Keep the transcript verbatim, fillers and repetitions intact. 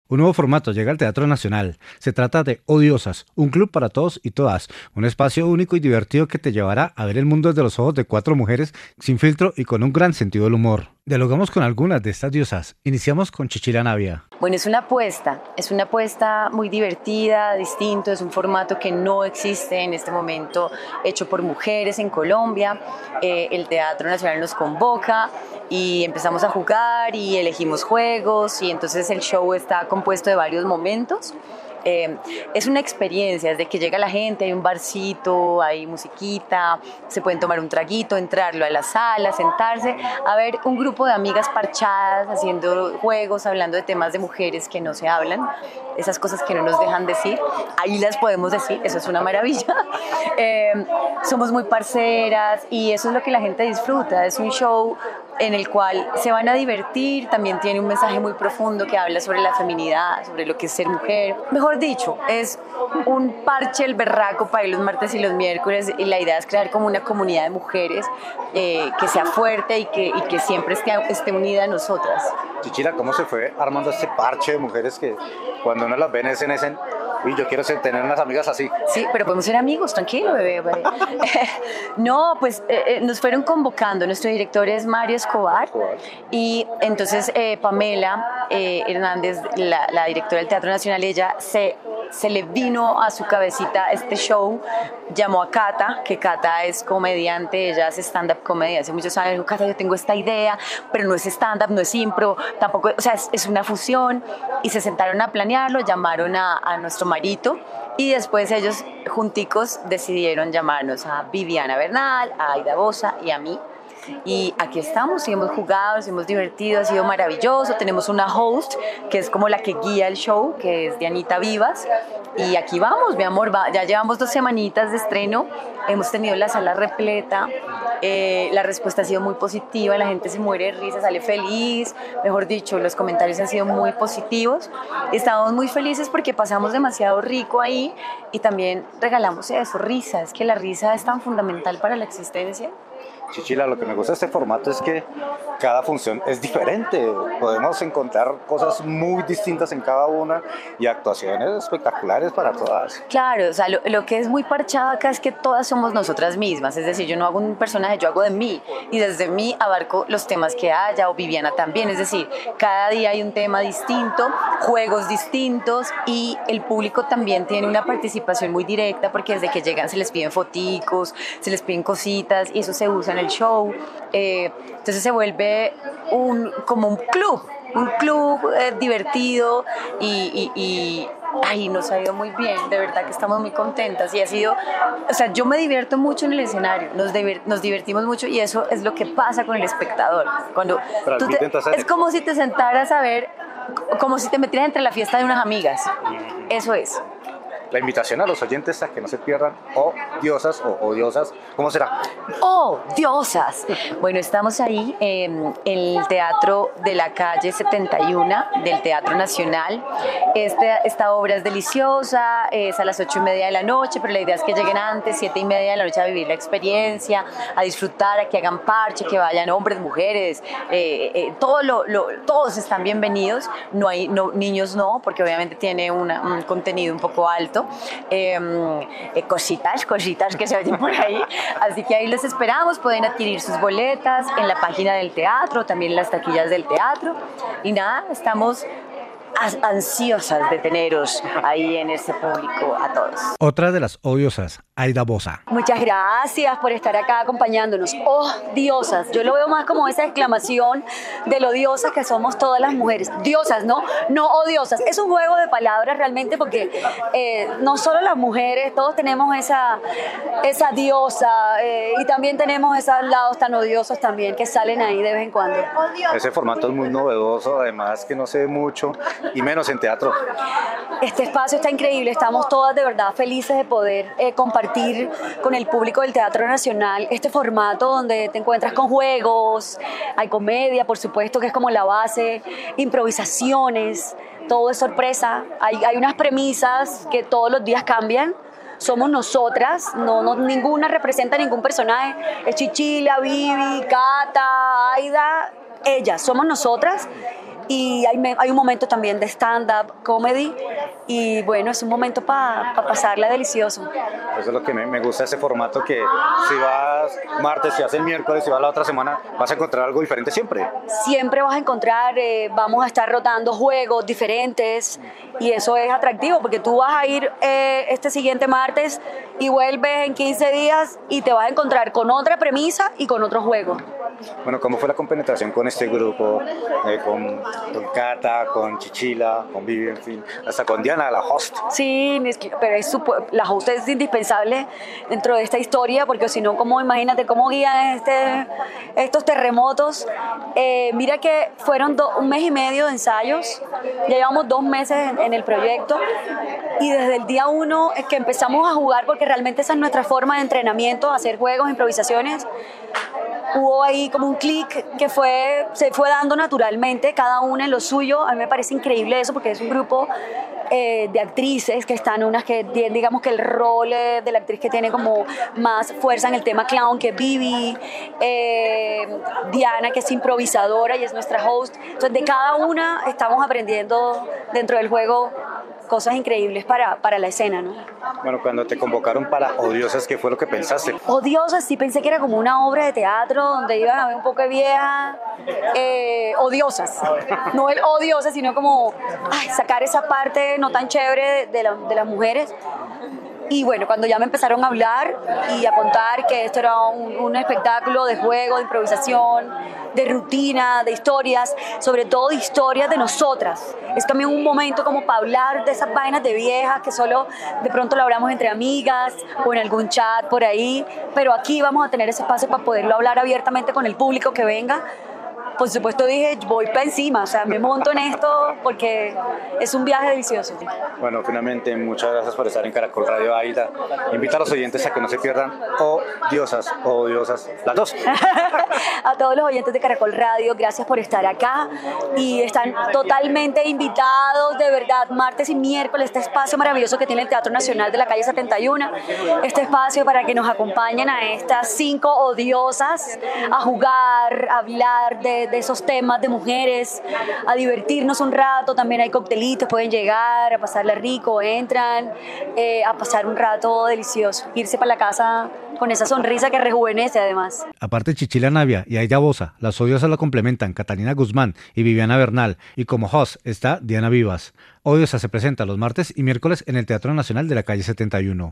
Un nuevo formato llega al Teatro Nacional. Se trata de Odiosas, un club para todos y todas, un espacio único y divertido que te llevará a ver el mundo desde los ojos de cuatro mujeres sin filtro y con un gran sentido del humor. Dialogamos con algunas de estas diosas. Iniciamos con Chichila Navia. Bueno, es una apuesta, es una apuesta muy divertida, distinto, es un formato que no existe en este momento, hecho por mujeres en Colombia. Eh, el Teatro Nacional nos convoca y empezamos a jugar y elegimos juegos y entonces el show está compuesto de varios momentos. Eh, es una experiencia, desde que llega la gente, hay un barcito, hay musiquita, se pueden tomar un traguito, entrarlo a la sala, sentarse, a ver un grupo de amigas parchadas, haciendo juegos, hablando de temas de mujeres que no se hablan, esas cosas que no nos dejan decir, ahí las podemos decir, eso es una maravilla. Eh, somos muy parceras y eso es lo que la gente disfruta, es un show en el cual se van a divertir, también tiene un mensaje muy profundo que habla sobre la feminidad, sobre lo que es ser mujer. Mejor dicho, es un parche el berraco para ir los martes y los miércoles y la idea es crear como una comunidad de mujeres eh, que sea fuerte y que, y que siempre esté, esté unida a nosotras. Chichila, ¿cómo se fue armando este parche de mujeres que cuando uno las ve en ese, en uy, yo quiero ser, tener unas amigas así? Sí, pero podemos ser amigos, tranquilo, bebé. bebé. No, pues eh, eh, nos fueron convocando, nuestro director es Mario Escobar, Escobar. y entonces eh, Pamela eh, Hernández, la, la directora del Teatro Nacional, ella se, se le vino a su cabecita este show, llamó a Cata, que Cata es comediante, ella hace stand-up comedy, hace muchos años, dijo, Cata, yo tengo esta idea, pero no es stand-up, no es impro, tampoco, o sea, es, es una fusión, y se sentaron a planearlo, llamaron a, a nuestro Marito, y después ellos junticos decidieron llamarnos a Viviana Bernal, a Aida Bosa y a mí. Y aquí estamos, y hemos jugado, nos hemos divertido, ha sido maravilloso. Tenemos una host que es como la que guía el show, que es Dianita Vivas. Y aquí vamos, mi amor, va, ya llevamos dos semanitas de estreno, hemos tenido la sala repleta, eh, la respuesta ha sido muy positiva, la gente se muere de risa, sale feliz, mejor dicho, los comentarios han sido muy positivos. Estamos muy felices porque pasamos demasiado rico ahí y también regalamos eso, risa, es que la risa es tan fundamental para la existencia. Chichila, lo que me gusta de este formato es que cada función es diferente, podemos encontrar cosas muy distintas en cada una y actuaciones espectaculares para todas. Claro, o sea, lo, lo que es muy parchado acá es que todas somos nosotras mismas, es decir, yo no hago un personaje, yo hago de mí y desde mí abarco los temas que haya, o Viviana también, es decir, cada día hay un tema distinto, juegos distintos y el público también tiene una participación muy directa porque desde que llegan se les piden foticos, se les piden cositas y eso se usa en el show, eh, entonces se vuelve un, como un club, un club eh, divertido y, y, y ay, nos ha ido muy bien, de verdad que estamos muy contentas y ha sido, o sea, yo me divierto mucho en el escenario, nos, diver, nos divertimos mucho y eso es lo que pasa con el espectador, cuando tú te, es como si te sentaras a ver, como si te metieras entre la fiesta de unas amigas, eso es. La invitación a los oyentes a que no se pierdan Oh Diosas o Odiosas, ¿cómo será? ¡Oh, diosas! Bueno, estamos ahí en el Teatro de la Calle setenta y uno del Teatro Nacional. Este, esta obra es deliciosa, es a las ocho y media de la noche, pero la idea es que lleguen antes, siete y media de la noche a vivir la experiencia, a disfrutar, a que hagan parche, que vayan hombres, mujeres, eh, eh, todo lo, lo, todos están bienvenidos, no hay no, niños no, porque obviamente tiene una, un contenido un poco alto. Eh, eh, cositas, cositas que se oyen por ahí, así que ahí los esperamos, pueden adquirir sus boletas en la página del teatro, también en las taquillas del teatro y nada, estamos ansiosas de teneros ahí en ese público a todos. Otra de las odiosas, Aida Bosa. Muchas gracias por estar acá acompañándonos. Oh, diosas. Yo lo veo más como esa exclamación de lo diosas que somos todas las mujeres. Diosas, ¿no? No odiosas. Es un juego de palabras realmente porque eh, no solo las mujeres, todos tenemos esa, esa diosa eh, y también tenemos esos lados tan odiosos también que salen ahí de vez en cuando. Ese formato es muy novedoso, además que no se ve mucho y menos en teatro. Este espacio está increíble, estamos todas de verdad felices de poder eh, compartir con el público del Teatro Nacional este formato donde te encuentras con juegos, hay comedia, por supuesto, que es como la base, improvisaciones, todo es sorpresa, hay, hay unas premisas que todos los días cambian. Somos nosotras, no, no, ninguna representa ningún personaje, es Chichila, Vivi, Cata, Aida, ellas, somos nosotras. y hay, me- hay un momento también de stand-up comedy y bueno, es un momento para pasarla delicioso. Eso es lo que me, me gusta de ese formato, que si vas martes, si vas el miércoles, si vas la otra semana, vas a encontrar algo diferente siempre. Siempre vas a encontrar, eh, vamos a estar rotando juegos diferentes y eso es atractivo porque tú vas a ir eh, este siguiente martes y vuelves en quince días y te vas a encontrar con otra premisa y con otro juego. Bueno, ¿cómo fue la compenetración con este grupo? Eh, con, con Cata, con Chichila, con Vivi, en fin, hasta con Diana, la host. Sí, es que- pero es supo- la host es indispensable dentro de esta historia porque si no, ¿cómo, imagínate cómo guían este, estos terremotos? Eh, mira que fueron do- un mes y medio de ensayos, ya llevamos dos meses en, en el proyecto y desde el día uno es que empezamos a jugar porque realmente esa es nuestra forma de entrenamiento, hacer juegos, improvisaciones. Hubo ahí como un clic que fue, se fue dando naturalmente, cada una en lo suyo. A mí me parece increíble eso porque es un grupo eh, de actrices que están unas que tienen, digamos que el rol eh, de la actriz que tiene como más fuerza en el tema clown, que es Vivi, eh, Diana, que es improvisadora y es nuestra host. Entonces de cada una estamos aprendiendo dentro del juego cosas increíbles para, para la escena, ¿no? Bueno, cuando te convocaron para Odiosas, ¿qué fue lo que pensaste? Odiosas, sí pensé que era como una obra de teatro donde iban a ver un poco de vieja, eh, odiosas, no el odiosas, sino como ay, sacar esa parte no tan chévere de, de, la- de las mujeres. Y bueno, cuando ya me empezaron a hablar y a contar que esto era un, un espectáculo de juego, de improvisación, de rutina, de historias, sobre todo de historias de nosotras. Es también un momento como para hablar de esas vainas de viejas que solo de pronto lo hablamos entre amigas o en algún chat por ahí, pero aquí vamos a tener ese espacio para poderlo hablar abiertamente con el público que venga. Por supuesto dije, voy para encima, o sea, me monto en esto porque es un viaje delicioso. Bueno, finalmente, muchas gracias por estar en Caracol Radio, Aida. Invita a los oyentes a que no se pierdan Odiosas, Odiosas, las dos. A todos los oyentes de Caracol Radio, gracias por estar acá y están totalmente invitados, de verdad, martes y miércoles, este espacio maravilloso que tiene el Teatro Nacional de la calle setenta y uno, este espacio para que nos acompañen a estas cinco odiosas, a jugar, a hablar de, de esos temas de mujeres, a divertirnos un rato, también hay coctelitos, pueden llegar a pasarla rico, entran, eh, a pasar un rato delicioso, irse para la casa con esa sonrisa que rejuvenece además. Aparte Chichila Navia y Aida Boza, las odiosas la complementan Catalina Guzmán y Viviana Bernal, y como host está Diana Vivas. Odiosa se presenta los martes y miércoles en el Teatro Nacional de la calle setenta y uno.